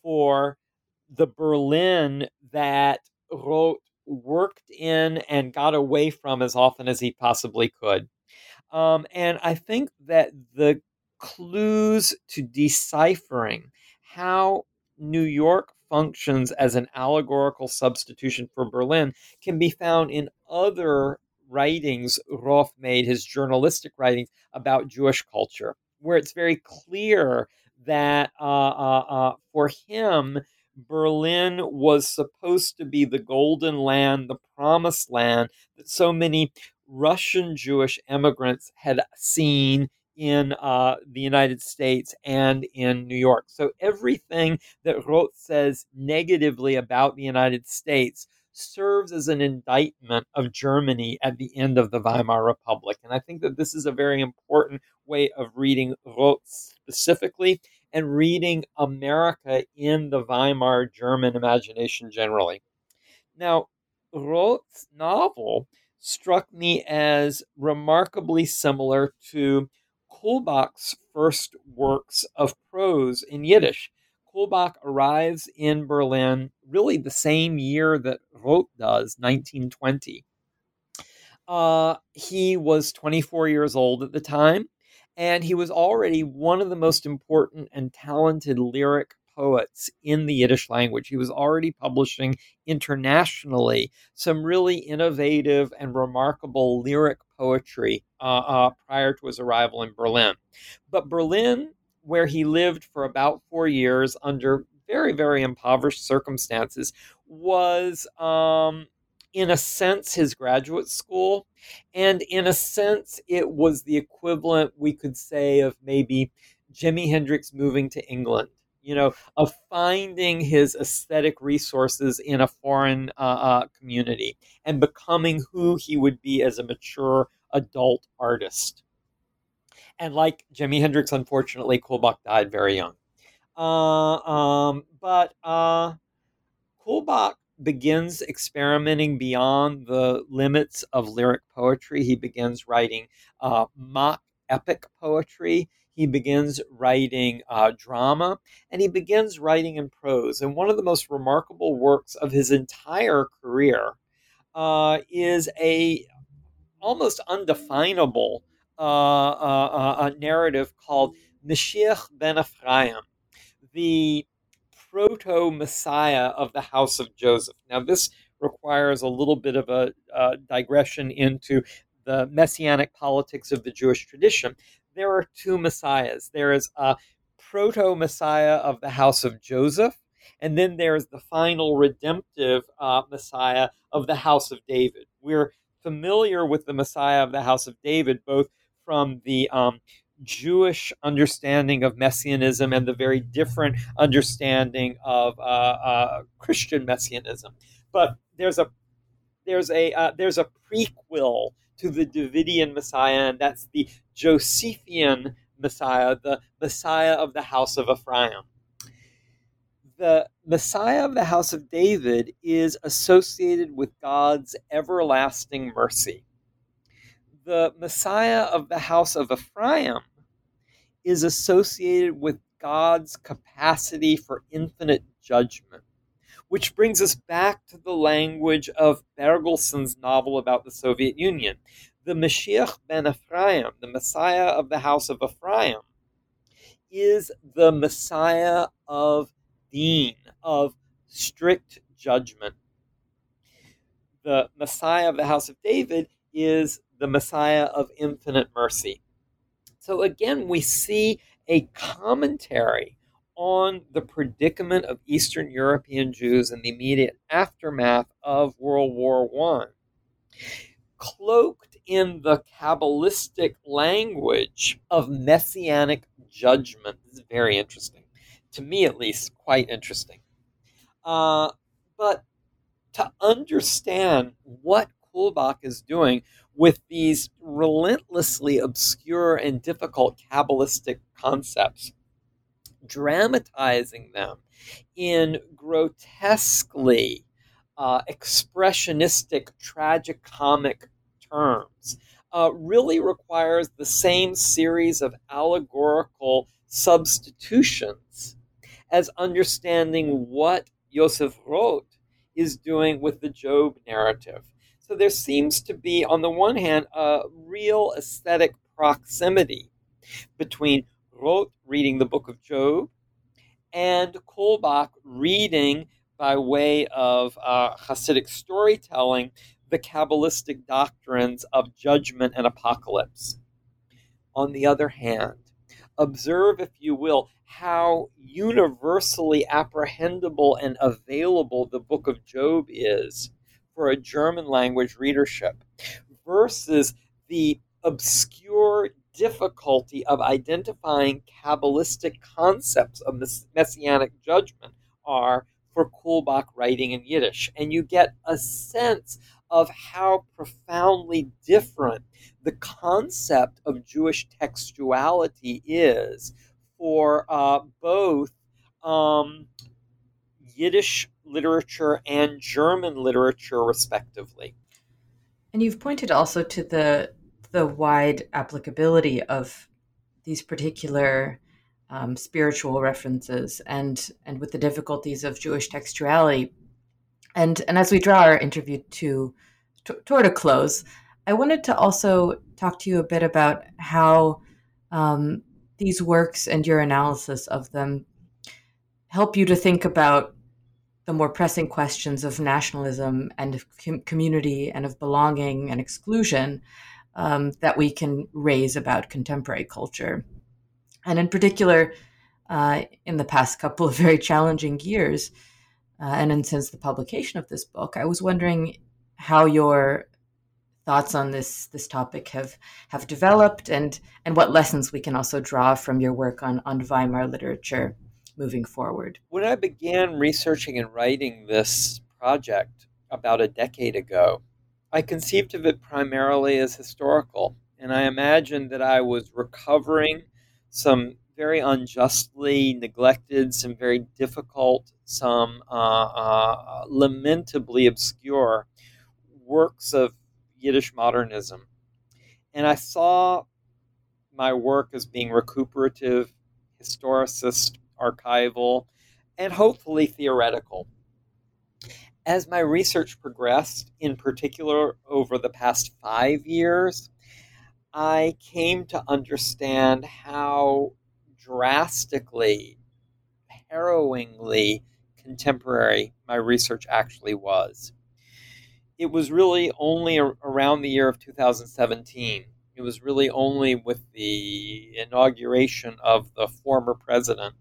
for the Berlin that Roth worked in and got away from as often as he possibly could. And I think that the clues to deciphering how New York functions as an allegorical substitution for Berlin can be found in other writings Roth made, his journalistic writings about Jewish culture, where it's very clear that for him, Berlin was supposed to be the golden land, the promised land that so many Russian Jewish immigrants had seen in the United States and in New York. So everything that Roth says negatively about the United States serves as an indictment of Germany at the end of the Weimar Republic. And I think that this is a very important way of reading Roth specifically and reading America in the Weimar German imagination generally. Now, Roth's novel struck me as remarkably similar to Kulbach's first works of prose in Yiddish. Kulbach arrives in Berlin really the same year that Roth does, 1920. He was 24 years old at the time, and he was already one of the most important and talented lyric poets in the Yiddish language. He was already publishing internationally some really innovative and remarkable lyric poetry prior to his arrival in Berlin. But Berlin, where he lived for about 4 years under very, very impoverished circumstances, was in a sense, his graduate school. And in a sense, it was the equivalent, we could say, of maybe Jimi Hendrix moving to England, of finding his aesthetic resources in a foreign community and becoming who he would be as a mature adult artist. And like Jimi Hendrix, unfortunately, Kulbach died very young. But Kulbach begins experimenting beyond the limits of lyric poetry. He begins writing mock epic poetry. He begins writing drama, and he begins writing in prose. And one of the most remarkable works of his entire career is a almost undefinable narrative called Mashiach ben Ephraim, the proto-Messiah of the house of Joseph. Now, this requires a little bit of a digression into the messianic politics of the Jewish tradition. There are two Messiahs. There is a proto-Messiah of the house of Joseph, and then there's the final redemptive Messiah of the house of David. We're familiar with the Messiah of the house of David, both from the Jewish understanding of messianism and the very different understanding of Christian messianism. But there's a prequel to the Davidian Messiah, and that's the Josephian Messiah, the Messiah of the house of Ephraim. The Messiah of the house of David is associated with God's everlasting mercy. The Messiah of the house of Ephraim is associated with God's capacity for infinite judgment, which brings us back to the language of Bergelson's novel about the Soviet Union. The Mashiach ben Ephraim, the Messiah of the house of Ephraim, is the Messiah of Din, of strict judgment. The Messiah of the house of David is the Messiah of infinite mercy. So again, we see a commentary on the predicament of Eastern European Jews in the immediate aftermath of World War I, cloaked in the Kabbalistic language of messianic judgment. This is very interesting. To me, at least, quite interesting. But to understand what Kulbach is doing with these relentlessly obscure and difficult Kabbalistic concepts, dramatizing them in grotesquely expressionistic, tragicomic terms, really requires the same series of allegorical substitutions as understanding what Yosef Roth is doing with the Job narrative. So there seems to be, on the one hand, a real aesthetic proximity between Roth reading the book of Job and Kolbach reading, by way of Hasidic storytelling, the Kabbalistic doctrines of judgment and apocalypse. On the other hand, observe, if you will, how universally apprehendable and available the book of Job is for a German language readership versus the obscure difficulty of identifying Kabbalistic concepts of messianic judgment are for Kolbach writing in Yiddish. And you get a sense of how profoundly different the concept of Jewish textuality is for both Yiddish literature and German literature, respectively. And you've pointed also to the wide applicability of these particular spiritual references and with the difficulties of Jewish textuality. And as we draw our interview toward a close, I wanted to also talk to you a bit about how these works and your analysis of them help you to think about the more pressing questions of nationalism and of community and of belonging and exclusion that we can raise about contemporary culture. And in particular, in the past couple of very challenging years, and since the publication of this book, I was wondering how your thoughts on this topic have developed, and what lessons we can also draw from your work on Weimar literature moving forward. When I began researching and writing this project about a decade ago, I conceived of it primarily as historical, and I imagined that I was recovering some very unjustly neglected, some very difficult, some lamentably obscure works of Yiddish modernism. And I saw my work as being recuperative, historicist, archival, and hopefully theoretical. As my research progressed, in particular over the past 5 years, I came to understand how drastically, harrowingly contemporary my research actually was. It was really only around the year of 2017. It was really only with the inauguration of the former president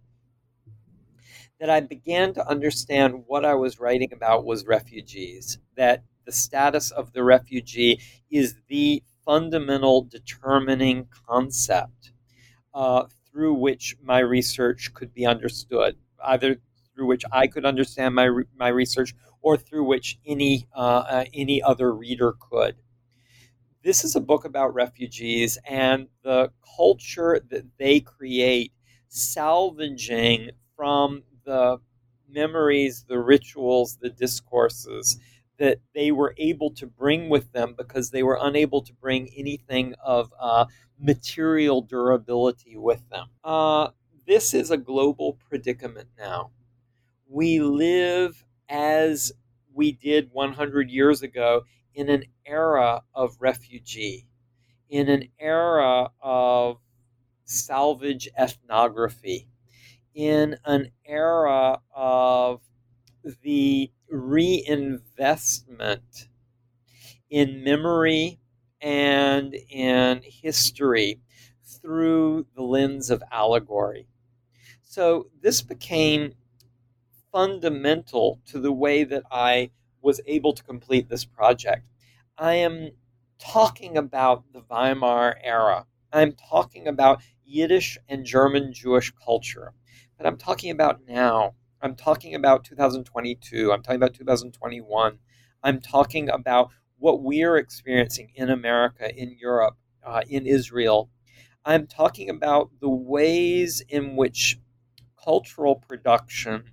that I began to understand what I was writing about was refugees, that the status of the refugee is the fundamental determining concept through which my research could be understood, either through which I could understand my research or through which any other reader could. This is a book about refugees and the culture that they create, salvaging from the memories, the rituals, the discourses that they were able to bring with them because they were unable to bring anything of material durability with them. This is a global predicament now. We live, as we did 100 years ago, in an era of refugee, in an era of salvage ethnography, in an era of the reinvestment in memory and in history through the lens of allegory. So this became fundamental to the way that I was able to complete this project. I am talking about the Weimar era. I'm talking about Yiddish and German Jewish culture. But I'm talking about now. I'm talking about 2022. I'm talking about 2021. I'm talking about what we're experiencing in America, in Europe, in Israel. I'm talking about the ways in which cultural production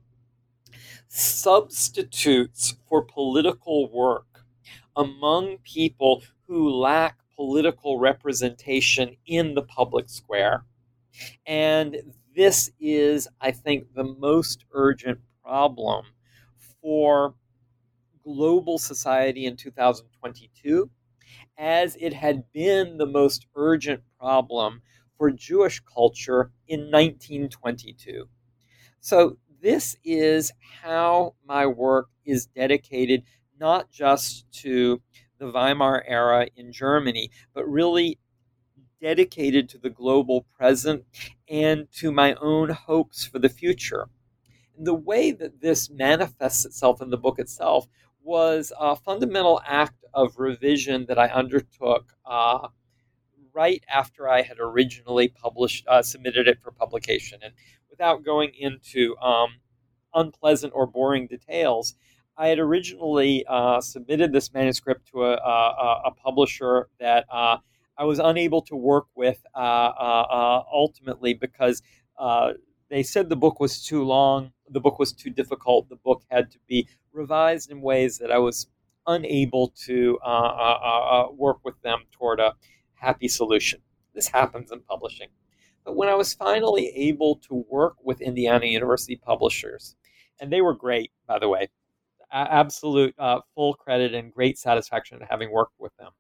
substitutes for political work among people who lack political representation in the public square. And this is, I think, the most urgent problem for global society in 2022, as it had been the most urgent problem for Jewish culture in 1922. So, this is how my work is dedicated not just to the Weimar era in Germany, but really dedicated to the global present and to my own hopes for the future. And the way that this manifests itself in the book itself was a fundamental act of revision that I undertook right after I had originally submitted it for publication. And without going into unpleasant or boring details, I had originally submitted this manuscript to a publisher that I was unable to work with ultimately because they said the book was too long, the book was too difficult, the book had to be revised in ways that I was unable to work with them toward a happy solution. This happens in publishing. But when I was finally able to work with Indiana University publishers, and they were great, by the way, absolute full credit and great satisfaction in having worked with them,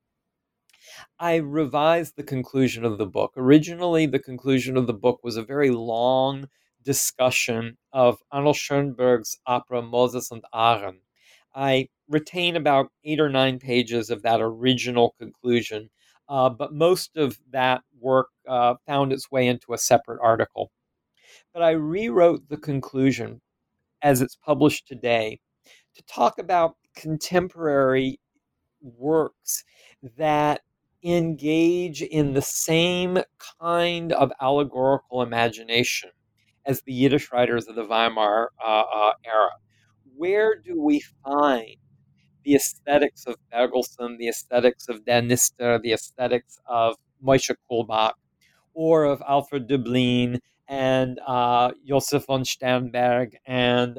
I revised the conclusion of the book. Originally, the conclusion of the book was a very long discussion of Arnold Schoenberg's opera Moses and Aaron. I retain about 8 or 9 pages of that original conclusion, but most of that work found its way into a separate article. But I rewrote the conclusion as it's published today to talk about contemporary works that engage in the same kind of allegorical imagination as the Yiddish writers of the Weimar era. Where do we find the aesthetics of Bergelsen, the aesthetics of Dan Nister, the aesthetics of Moshe Kulbach, or of Alfred Döblin and Josef von Sternberg and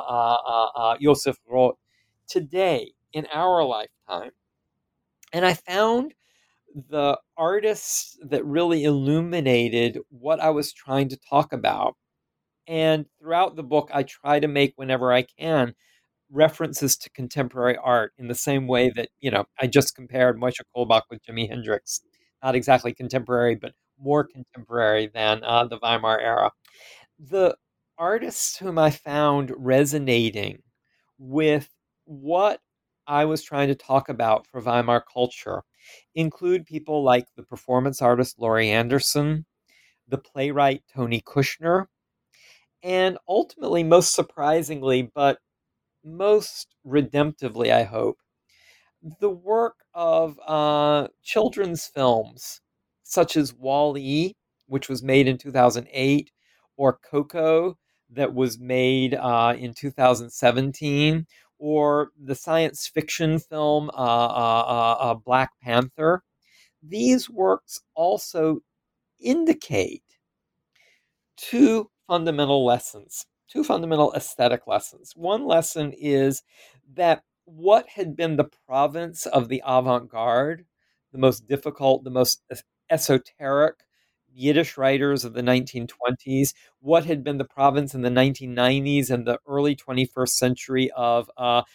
Josef Roth today in our lifetime? And I found the artists that really illuminated what I was trying to talk about. And throughout the book, I try to make, whenever I can, references to contemporary art in the same way that, I just compared Moshe Kolbach with Jimi Hendrix. Not exactly contemporary, but more contemporary than the Weimar era. The artists whom I found resonating with what I was trying to talk about for Weimar culture include people like the performance artist Laurie Anderson, the playwright Tony Kushner, and ultimately, most surprisingly, but most redemptively, I hope, the work of children's films such as Wall-E, which was made in 2008, or Coco, that was made in 2017, or the science fiction film Black Panther. These works also indicate two fundamental lessons, two fundamental aesthetic lessons. One lesson is that what had been the province of the avant garde, the most difficult, the most esoteric Yiddish writers of the 1920s, what had been the province in the 1990s and the early 21st century of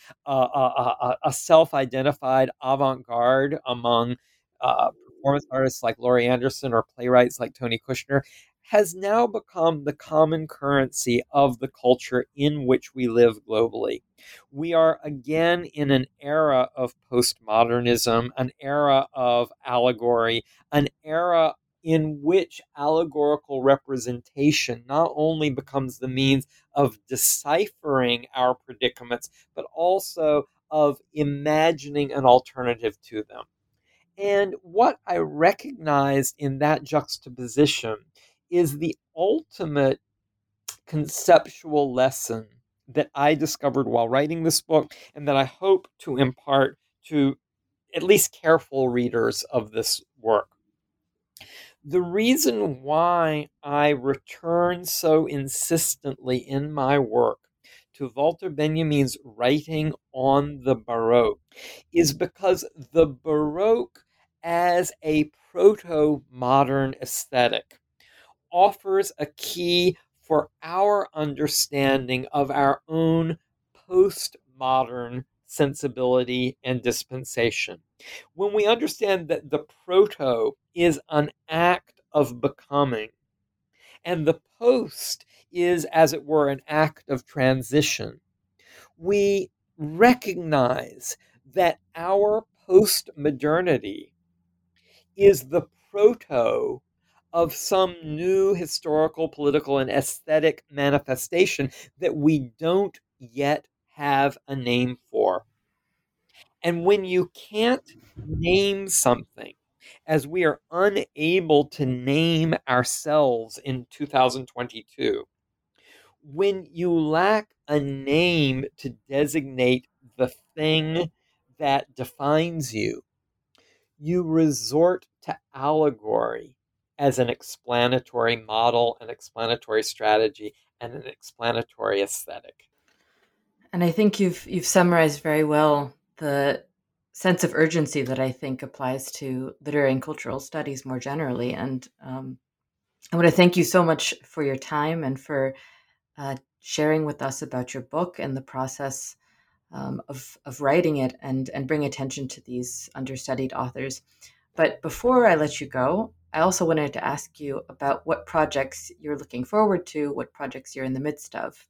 a self identified avant garde among performance artists like Laurie Anderson or playwrights like Tony Kushner, has now become the common currency of the culture in which we live globally. We are again in an era of postmodernism, an era of allegory, an era in which allegorical representation not only becomes the means of deciphering our predicaments, but also of imagining an alternative to them. And what I recognized in that juxtaposition is the ultimate conceptual lesson that I discovered while writing this book, and that I hope to impart to at least careful readers of this work. The reason why I return so insistently in my work to Walter Benjamin's writing on the Baroque is because the Baroque, as a proto modern aesthetic, offers a key for our understanding of our own postmodern sensibility and dispensation. When we understand that the proto is an act of becoming, and the post is, as it were, an act of transition, we recognize that our postmodernity is the proto of some new historical, political, and aesthetic manifestation that we don't yet have a name for. And when you can't name something, as we are unable to name ourselves in 2022, when you lack a name to designate the thing that defines you, you resort to allegory as an explanatory model, an explanatory strategy, and an explanatory aesthetic. And I think you've summarized very well the sense of urgency that I think applies to literary and cultural studies more generally. And I want to thank you so much for your time and for sharing with us about your book and the process of writing it and bring attention to these understudied authors. But before I let you go, I also wanted to ask you about what projects you're looking forward to, what projects you're in the midst of.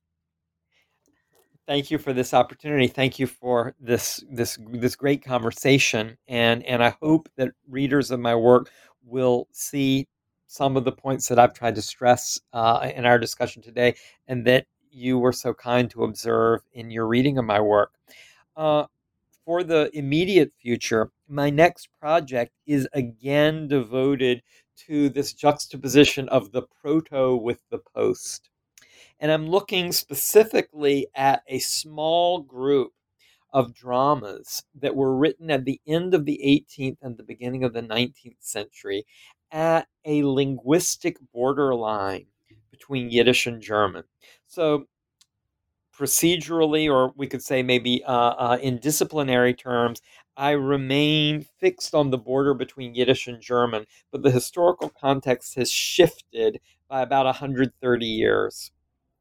Thank you for this opportunity. Thank you for this great conversation, and I hope that readers of my work will see some of the points that I've tried to stress in our discussion today, and that you were so kind to observe in your reading of my work. Uh, for the immediate future, my next project is again devoted to this juxtaposition of the proto with the post. And I'm looking specifically at a small group of dramas that were written at the end of the 18th and the beginning of the 19th century at a linguistic borderline between Yiddish and German. So, procedurally, or we could say maybe in disciplinary terms, I remain fixed on the border between Yiddish and German, but the historical context has shifted by about 130 years.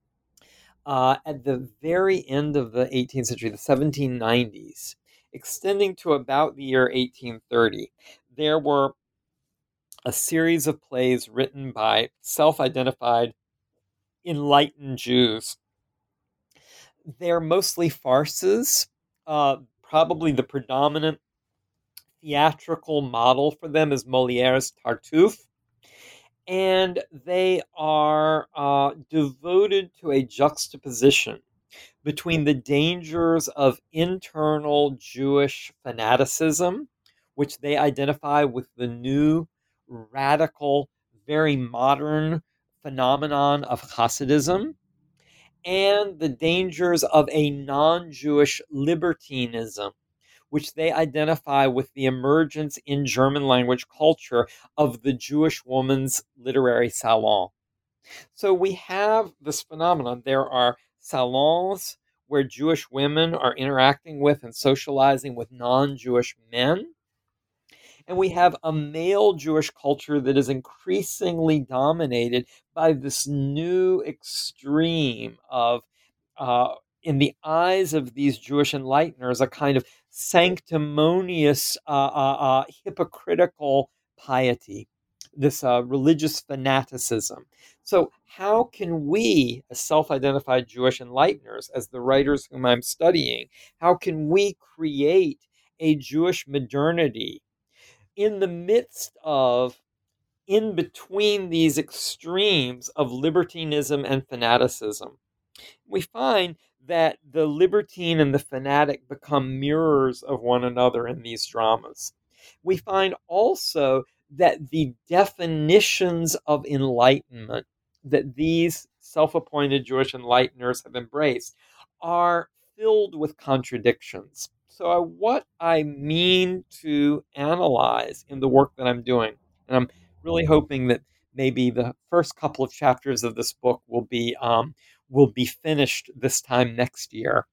At the very end of the 18th century, the 1790s, extending to about the year 1830, there were a series of plays written by self identified enlightened Jews. They're mostly farces. Probably the predominant theatrical model for them is Moliere's Tartuffe. And they are devoted to a juxtaposition between the dangers of internal Jewish fanaticism, which they identify with the new, radical, very modern phenomenon of Hasidism, and the dangers of a non Jewish libertinism, which they identify with the emergence in German language culture of the Jewish woman's literary salon. So we have this phenomenon. There are salons where Jewish women are interacting with and socializing with non Jewish men. And we have a male Jewish culture that is increasingly dominated by this new extreme of, in the eyes of these Jewish enlighteners, a kind of sanctimonious, hypocritical piety, this religious fanaticism. So, how can we, as self identified Jewish enlighteners, as the writers whom I'm studying, how can we create a Jewish modernity in the midst of, in between these extremes of libertinism and fanaticism? We find that the libertine and the fanatic become mirrors of one another in these dramas. We find also that the definitions of enlightenment that these self appointed Jewish enlighteners have embraced are filled with contradictions. So, what I mean to analyze in the work that I'm doing, and I'm really hoping that maybe the first couple of chapters of this book will be finished this time next year.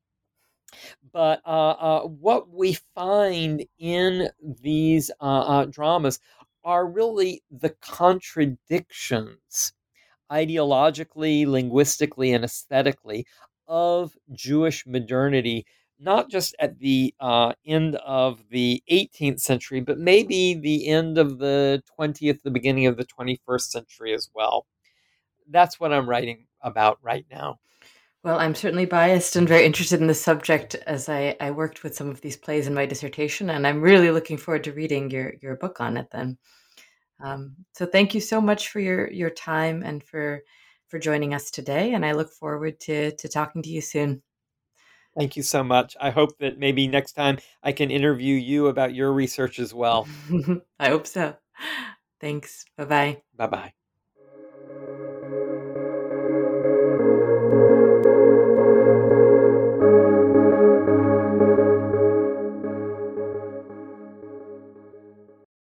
But what we find in these dramas are really the contradictions ideologically, linguistically, and aesthetically of Jewish modernity, not just at the end of the 18th century, but maybe the end of the 20th, the beginning of the 21st century as well. That's what I'm writing about right now. Well, I'm certainly biased and very interested in this subject as I worked with some of these plays in my dissertation, and I'm really looking forward to reading your book on it then. So thank you so much for your time and for joining us today, and I look forward to talking to you soon. Thank you so much. I hope that maybe next time I can interview you about your research as well. I hope so. Thanks. Bye-bye. Bye bye.